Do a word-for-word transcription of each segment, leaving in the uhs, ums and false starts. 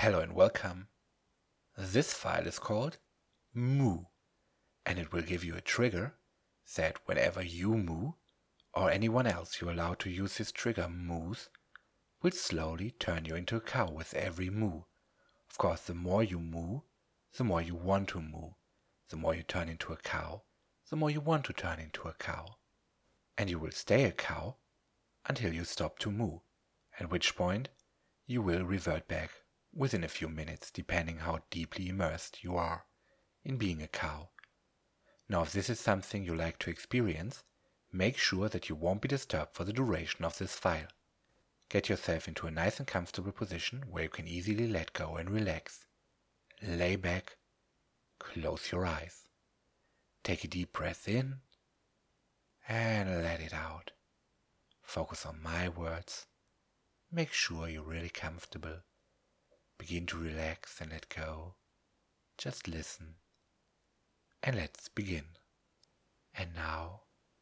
Hello and welcome. This file is called Moo, and it will give you a trigger that whenever you moo, or anyone else you allow to use this trigger moos, will slowly turn you into a cow with every moo. Of course, the more you moo, the more you want to moo. The more you turn into a cow, the more you want to turn into a cow. And you will stay a cow until you stop to moo, at which point you will revert back within a few minutes, depending how deeply immersed you are in being a cow. Now, if this is something you like to experience, make sure that you won't be disturbed for the duration of this file. Get yourself into a nice and comfortable position where you can easily let go and relax. Lay back, close your eyes. Take a deep breath in and let it out. Focus on my words. Make sure you're really comfortable. Begin to relax and let go. Just listen. And let's begin. And now,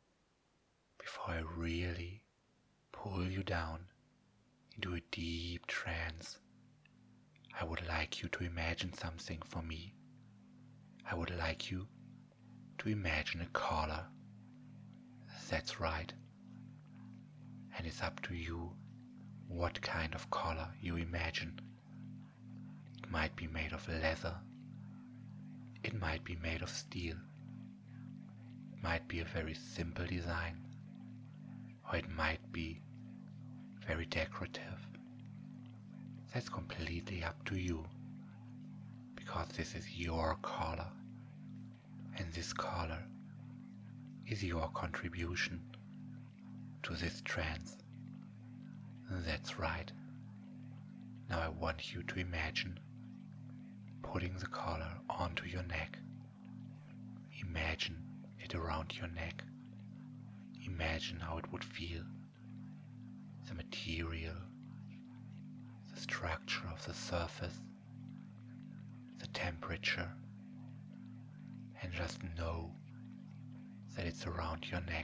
before I really pull you down into a deep trance, I would like you to imagine something for me. I would like you to imagine a collar. That's right. And it's up to you what kind of collar you imagine. It might be made of leather. It might be made of steel. It might be a very simple design. Or it might be very decorative. That's completely up to you. Because this is your collar. And this collar is your contribution to this trance. That's right. Now I want you to imagine putting the collar onto your neck. Imagine it around your neck. Imagine how it would feel. The material, the structure of the surface, the temperature, and just know that it's around your neck.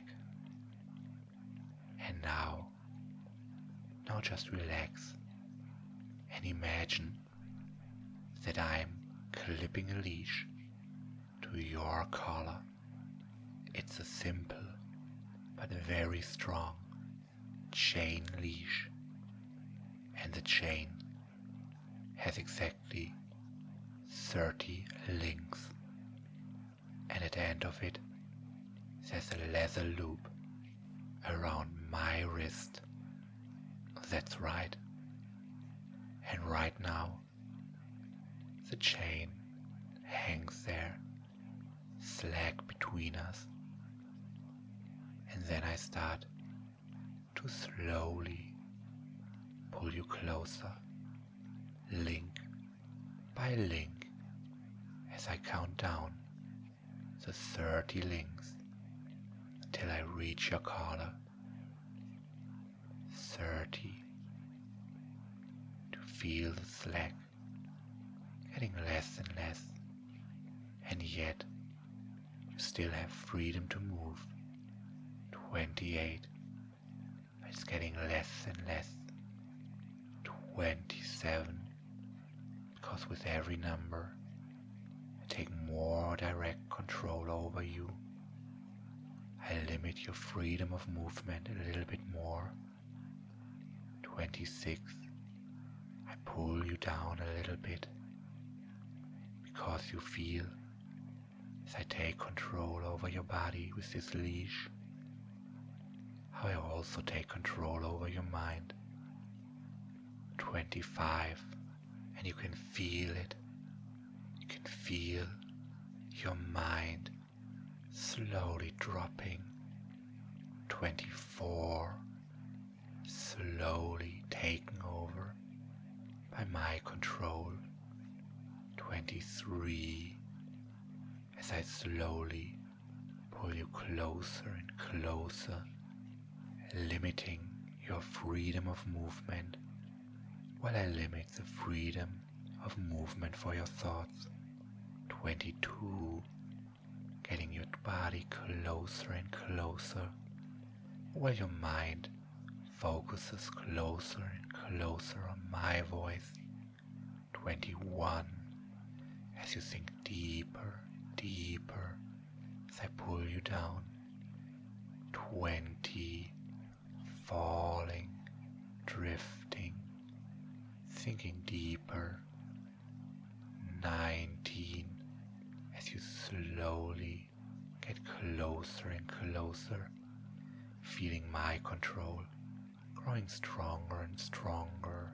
And now, now just relax and imagine that I'm clipping a leash to your collar. It's a simple but very strong chain leash, and the chain has exactly thirty links, and at the end of it there's a leather loop around my wrist. That's right. And right now the chain hangs there, slack between us, and then I start to slowly pull you closer, link by link, as I count down the thirty links until I reach your collar. Thirty. To feel the slack getting less and less, and yet you still have freedom to move. Twenty-eight. It's getting less and less. Twenty-seven. Because with every number I take more direct control over you. I limit your freedom of movement a little bit more. Twenty-six. I pull you down a little bit, because you feel as I take control over your body with this leash, how I also take control over your mind. Twenty-five. And you can feel it. You can feel your mind slowly dropping. Twenty-four. Slowly taken over by my control. Twenty-three. As I slowly pull you closer and closer, limiting your freedom of movement while I limit the freedom of movement for your thoughts. Twenty-two. Getting your body closer and closer while your mind focuses closer and closer on my voice. one, as you sink deeper, deeper, as I pull you down. Twenty, falling, drifting, sinking deeper. Nineteen, as you slowly get closer and closer, feeling my control, growing stronger and stronger.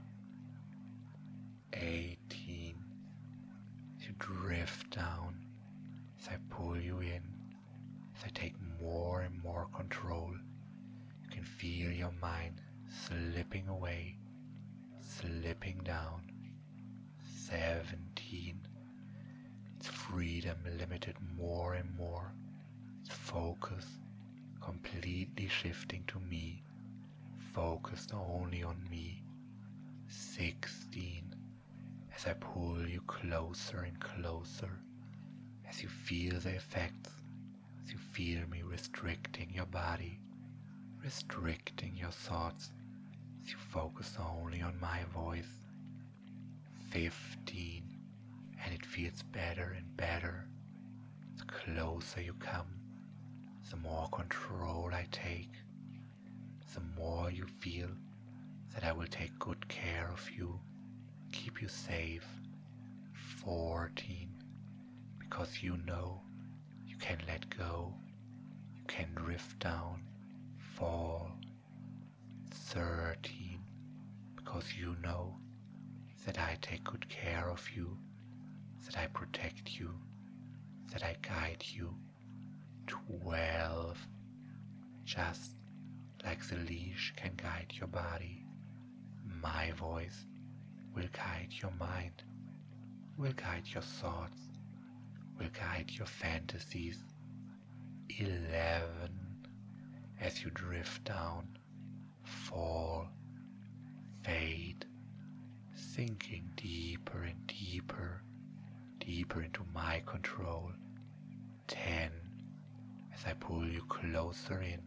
Eighteen, as you drift down, as I pull you in, as I take more and more control. You can feel your mind slipping away, slipping down. Seventeen, its freedom limited more and more, its focus completely shifting to me, focused only on me. Sixteen, as I pull you closer and closer, as you feel the effects, as you feel me restricting your body, restricting your thoughts, as you focus only on my voice. Fifteen, and it feels better and better. The closer you come, the more control I take, the more you feel that I will take good care of you, keep you safe. Fourteen, because you know you can let go, you can drift down, fall. Thirteen, because you know that I take good care of you, that I protect you, that I guide you. Twelve, just like the leash can guide your body, my voice will guide your mind, will guide your thoughts, will guide your fantasies. Eleven, as you drift down, fall, fade, sinking deeper and deeper, deeper into my control. Ten, as I pull you closer in.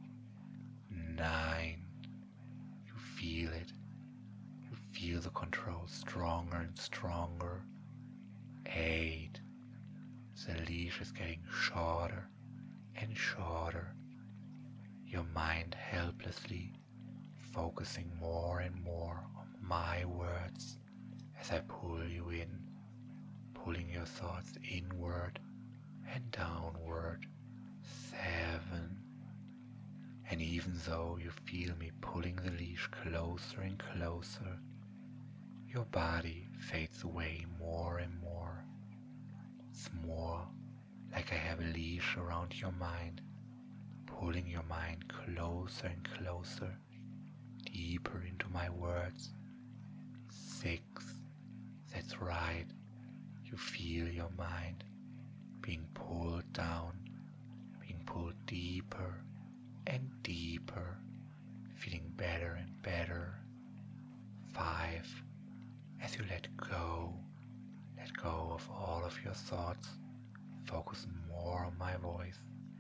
Nine, you feel it, you feel the control stronger and stronger. Eight, the leash is getting shorter and shorter, your mind helplessly focusing more and more on my words as I pull you in, pulling your thoughts inward and downward. Seven, and even though you feel me pulling the leash closer and closer, your body fades away more and more. It's more like I have a leash around your mind, pulling your mind closer and closer, deeper into my words. Six, that's right, you feel your mind being pulled down, being pulled deeper and deeper, feeling better and better. Five, as you let go, let go of all of your thoughts, focus more on my voice.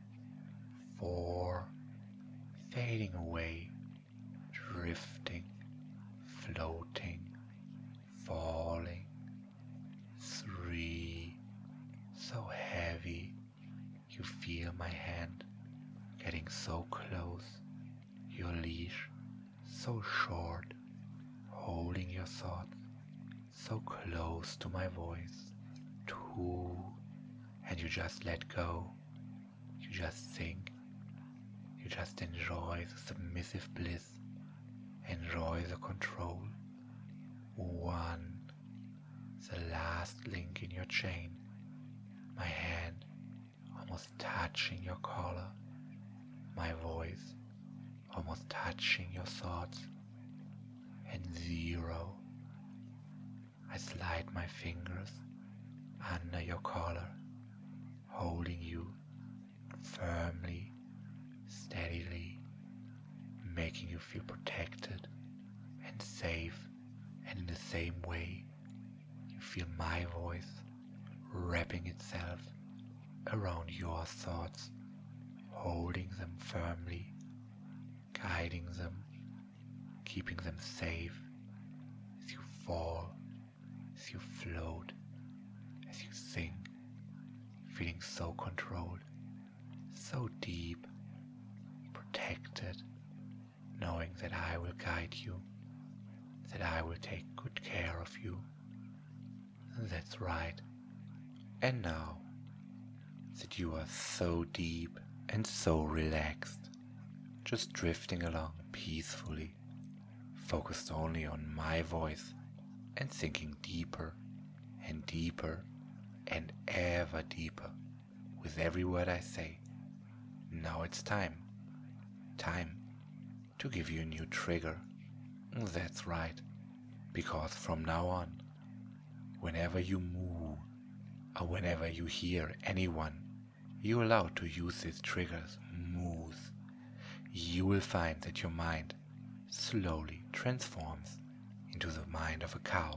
Four, fading away, drifting, floating, falling. Three, so heavy, you feel my hand getting so close, your leash so short, holding your thoughts so close to my voice. Two, and you just let go, you just sink, you just enjoy the submissive bliss, enjoy the control. One, the last link in your chain, my hand almost touching your collar, my voice almost touching your thoughts. And zero, I slide my fingers under your collar, holding you firmly, steadily, making you feel protected and safe. And in the same way, you feel my voice wrapping itself around your thoughts, holding them firmly, guiding them, keeping them safe as you fall, as as you float, as you sink, feeling so controlled, so deep, protected, knowing that I will guide you, that I will take good care of you. That's right. And now that you are so deep and so relaxed, just drifting along peacefully, focused only on my voice and sinking deeper and deeper and ever deeper with every word I say. Now it's time, time to give you a new trigger. That's right, because from now on, whenever you move or whenever you hear anyone you're allowed to use these triggers, moves, you will find that your mind slowly transforms into the mind of a cow.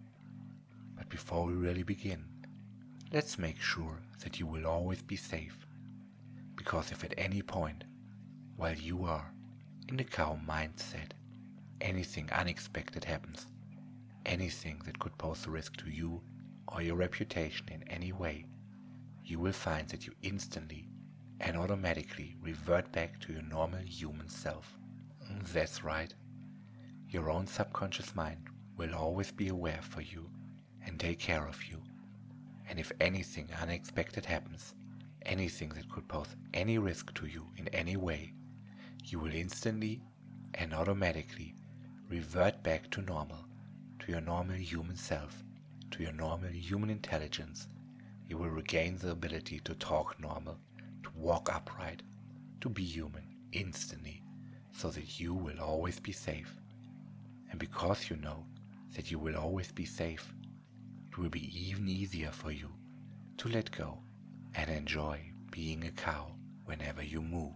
But before we really begin, let's make sure that you will always be safe, because if at any point while you are in the cow mindset, anything unexpected happens, anything that could pose a risk to you or your reputation in any way, you will find that you instantly and automatically revert back to your normal human self. That's right. Your own subconscious mind will always be aware for you and take care of you. And if anything unexpected happens, anything that could pose any risk to you in any way, you will instantly and automatically revert back to normal, to your normal human self, to your normal human intelligence. You will regain the ability to talk normal, to walk upright, to be human instantly, so that you will always be safe. And because you know that you will always be safe, it will be even easier for you to let go and enjoy being a cow whenever you move.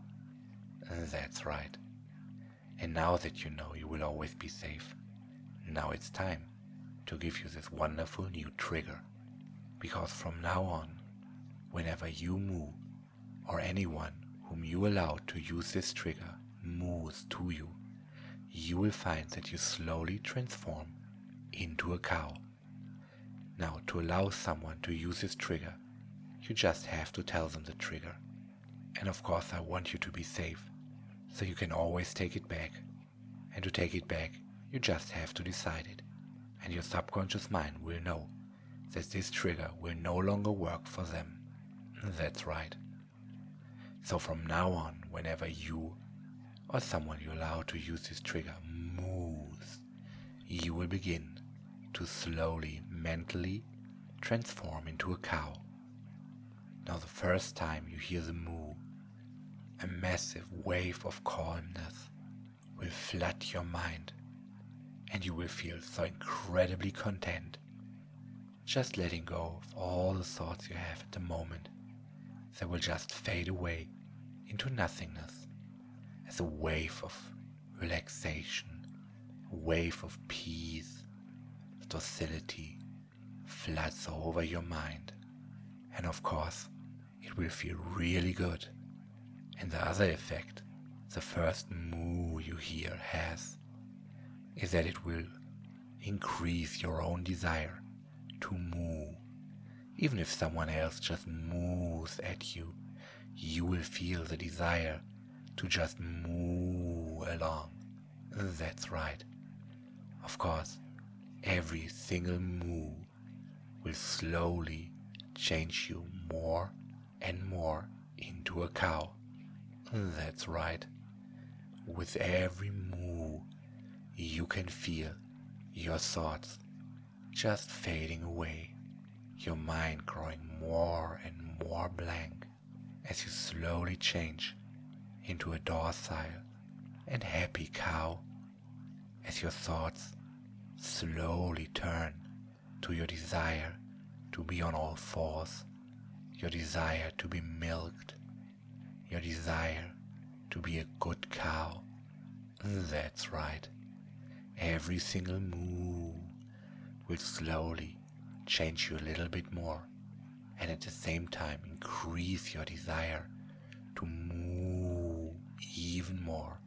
That's right. And now that you know you will always be safe, now it's time to give you this wonderful new trigger. Because from now on, whenever you move, or anyone whom you allow to use this trigger moves to you, you will find that you slowly transform into a cow. Now, to allow someone to use this trigger, you just have to tell them the trigger. And of course I want you to be safe, so you can always take it back. And to take it back, you just have to decide it. And your subconscious mind will know that this trigger will no longer work for them. That's right. So from now on, whenever you or someone you allow to use this trigger moves, you will begin to slowly, mentally transform into a cow. Now the first time you hear the moo, a massive wave of calmness will flood your mind, and you will feel so incredibly content, just letting go of all the thoughts you have at the moment. They will just fade away into nothingness as a wave of relaxation, a wave of peace, docility floods over your mind. And of course, it will feel really good. And the other effect the first moo you hear has is that it will increase your own desire to moo. Even if someone else just moos at you, you will feel the desire to just moo along. That's right. Of course, every single moo will slowly change you more and more into a cow. That's right. With every moo, you can feel your thoughts just fading away, your mind growing more and more blank as you slowly change into a docile and happy cow, as your thoughts slowly turn to your desire to be on all fours, your desire to be milked, your desire to be a good cow. That's right. Every single moo will slowly change you a little bit more, and at the same time increase your desire to moo even more.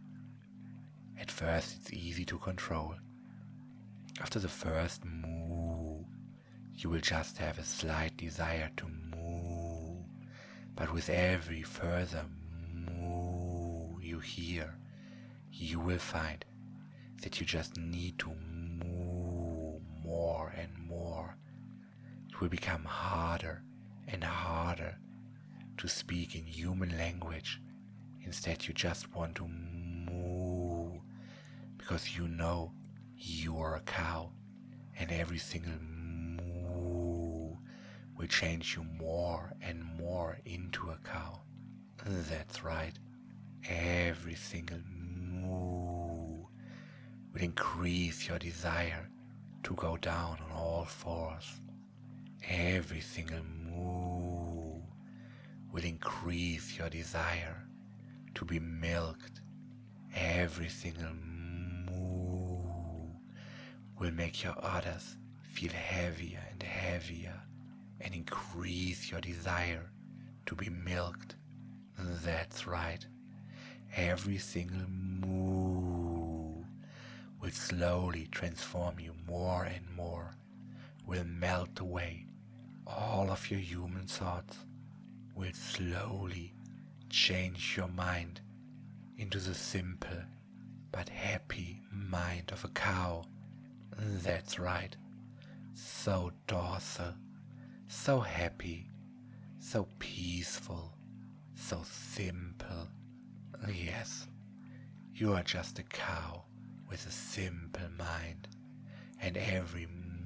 At first it's easy to control. After the first moo, You will just have a slight desire to moo, but with every further moo you hear, you will find that you just need to moo more and more. It will become harder and harder to speak in human language. Instead, you just want to moo because you know you are a cow, and every single moo will change you more and more into a cow. That's right. Every single moo will increase your desire to go down on all fours. Every single moo will increase your desire to be milked. Every single moo will make your udders feel heavier and heavier and increase your desire to be milked. That's right. Every single moo will slowly transform you more and more, will melt away all of your human thoughts, will slowly change your mind into the simple but happy mind of a cow. That's right. So docile, so happy, so peaceful, so simple. Yes, you are just a cow with a simple mind, and every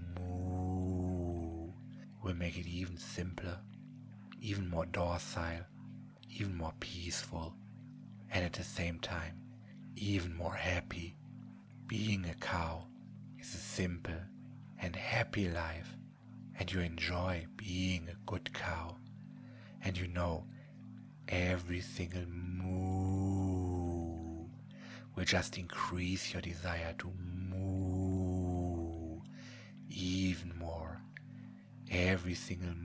moo will make it even simpler, even more docile, even more peaceful, and at the same time, even more happy. Being a cow is a simple and happy life, and you enjoy being a good cow, and you know every single moo will just increase your desire to moo even more. Every single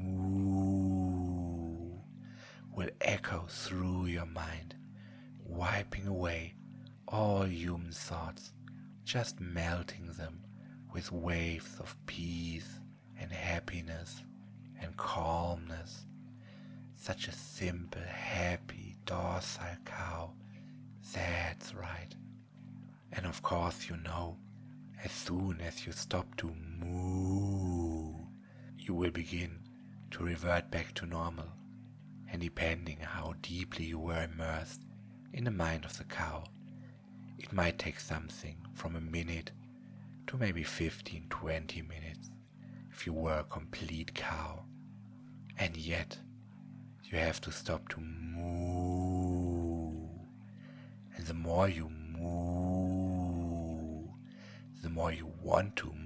moo will echo through your mind, wiping away all human thoughts, just melting them with waves of peace and happiness and calmness. Such a simple, happy, docile cow. That's right. And of course, you know, as soon as you stop to moo, you will begin to revert back to normal. And depending how deeply you were immersed in the mind of the cow, it might take something from a minute to maybe fifteen to twenty minutes if you were a complete cow. And yet, you have to stop to moo. And the more you moo, the more you want to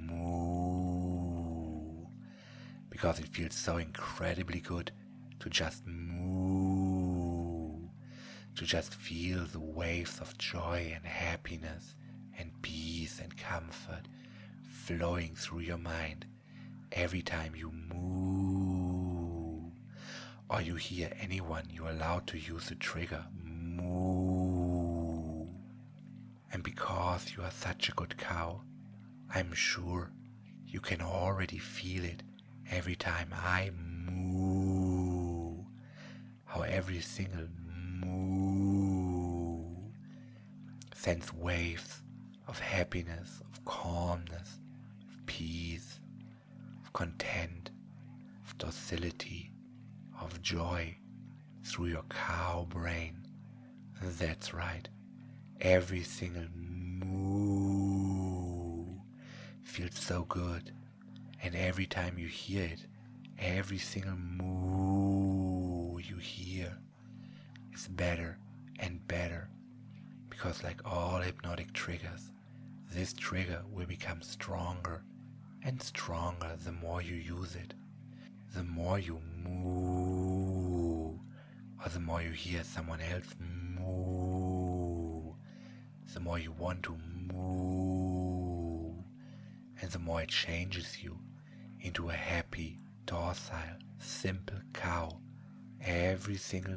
moo. Because it feels so incredibly good to just moo. To just feel the waves of joy and happiness and peace and comfort flowing through your mind every time you moo. Or you hear anyone you're allowed to use the trigger moo. And because you are such a good cow, I'm sure you can already feel it every time I moo. How every single moo sends waves of happiness, of calmness, of peace, of content, of docility, of joy through your cow brain. That's right. Every single moo feels so good, and every time you hear it, every single moo you hear is better and better, because like all hypnotic triggers, this trigger will become stronger and stronger the more you use it. The more you moo, or the more you hear someone else moo, the more you want to moo, and the more it changes you into a happy, docile, simple cow. Every single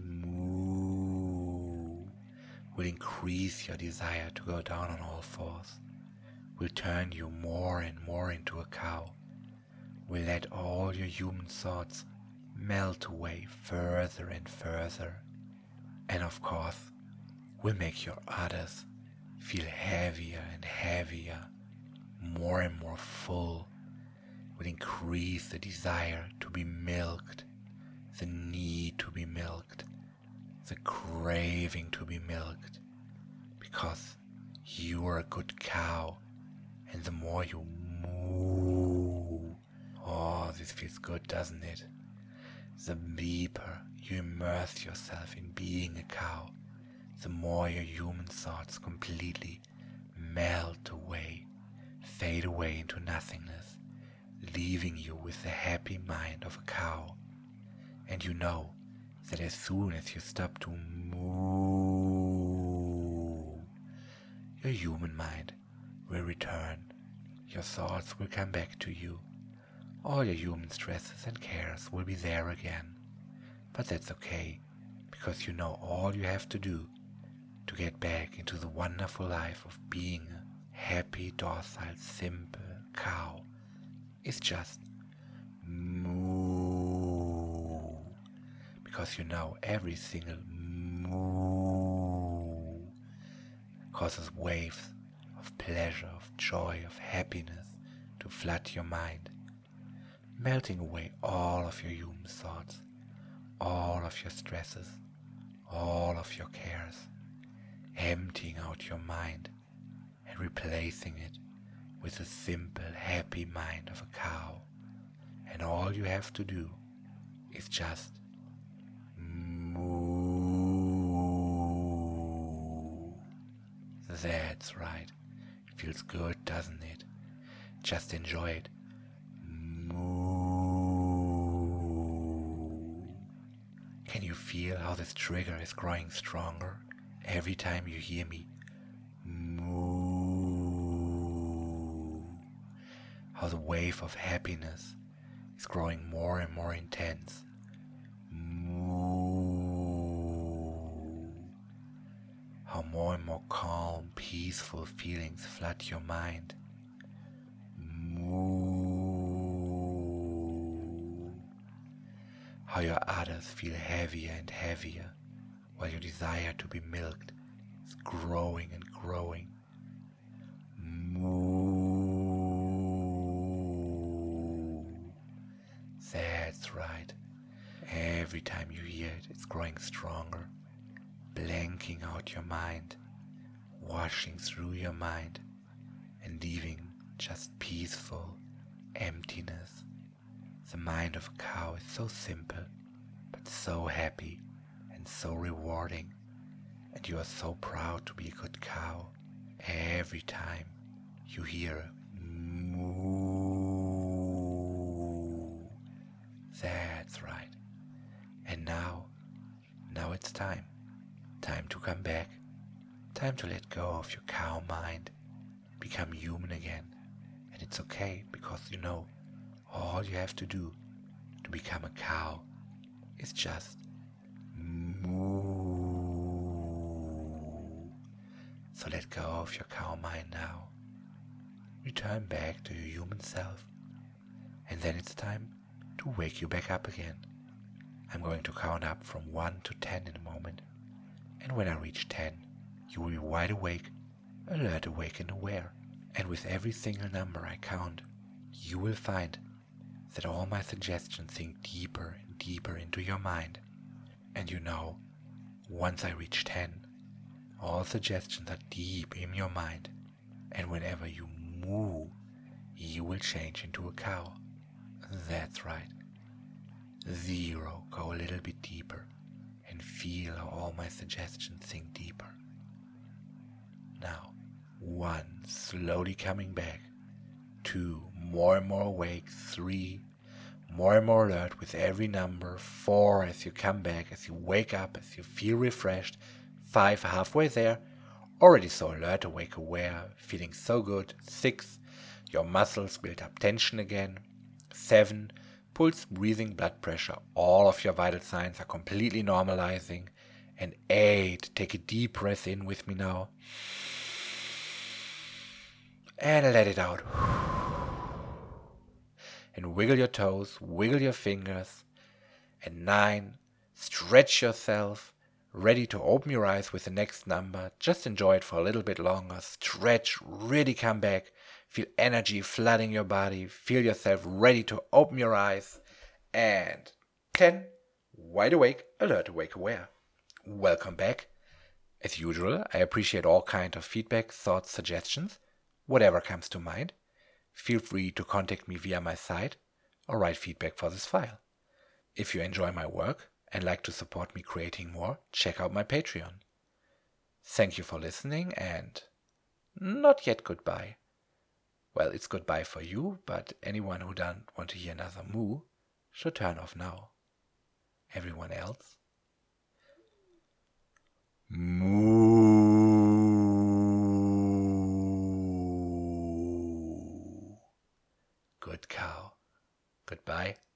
moo will increase your desire to go down on all fours, will turn you more and more into a cow, will let all your human thoughts melt away further and further. And of course, will make your others feel heavier and heavier, more and more full, will increase the desire to be milked, the need to be milked, the craving to be milked, because you are a good cow, and the more you moo, oh, this feels good, doesn't it? The deeper you immerse yourself in being a cow, the more your human thoughts completely melt away, fade away into nothingness, leaving you with the happy mind of a cow. And you know that as soon as you stop to moo, your human mind will return, your thoughts will come back to you, all your human stresses and cares will be there again. But that's okay, because you know all you have to do to get back into the wonderful life of being a happy, docile, simple cow is just moo. Because you know every single moo causes waves of pleasure, of joy, of happiness to flood your mind, melting away all of your human thoughts, all of your stresses, all of your cares, emptying out your mind and replacing it with a simple, happy mind of a cow. And all you have to do is just moo. That's right. It feels good, doesn't it? Just enjoy it. Moo. Can you feel how this trigger is growing stronger every time you hear me moo? How the wave of happiness is growing more and more intense. Moo. How more and more calm, peaceful feelings flood your mind. Moo. How your udders feel heavier and heavier, while your desire to be milked is growing and growing. Moo. That's right. Every time you hear it, it's growing stronger, blanking out your mind, washing through your mind, and leaving just peaceful emptiness. The mind of a cow is so simple, but so happy and so rewarding, and you are so proud to be a good cow every time you hear moo. That's right. And now, now it's time. Time to come back. Time to let go of your cow mind. Become human again. And it's okay, because you know, all you have to do to become a cow is just moo. So let go of your cow mind now. Return back to your human self. And then it's time to wake you back up again. I'm going to count up from one to ten in a moment. And when I reach ten, you will be wide awake, alert, awake and aware. And with every single number I count, you will find that all my suggestions sink deeper and deeper into your mind. And you know, once I reach ten, all suggestions are deep in your mind. And whenever you moo, you will change into a cow. That's right. Zero, go a little bit deeper and feel how all my suggestions sink deeper. Now, one, slowly coming back. Two, more and more awake. Three, more and more alert with every number. Four, as you come back, as you wake up, as you feel refreshed. Five, halfway there, already so alert, awake, aware, feeling so good. Six, your muscles build up tension again. Seven, pulse, breathing, blood pressure, all of your vital signs are completely normalizing. And eight, take a deep breath in with me now. And let it out. and wiggle your toes, wiggle your fingers. And nine, stretch yourself, ready to open your eyes with the next number. Just enjoy it for a little bit longer. Stretch, really come back. Feel energy flooding your body. Feel yourself ready to open your eyes. And ten, wide awake, alert, awake, aware. Welcome back. As usual, I appreciate all kinds of feedback, thoughts, suggestions, whatever comes to mind. Feel free to contact me via my site or write feedback for this file. If you enjoy my work and like to support me creating more, check out my Patreon. Thank you for listening and not yet goodbye. Well, it's goodbye for you, but anyone who doesn't want to hear another moo should turn off now. Everyone else, moo. Good cow. Goodbye.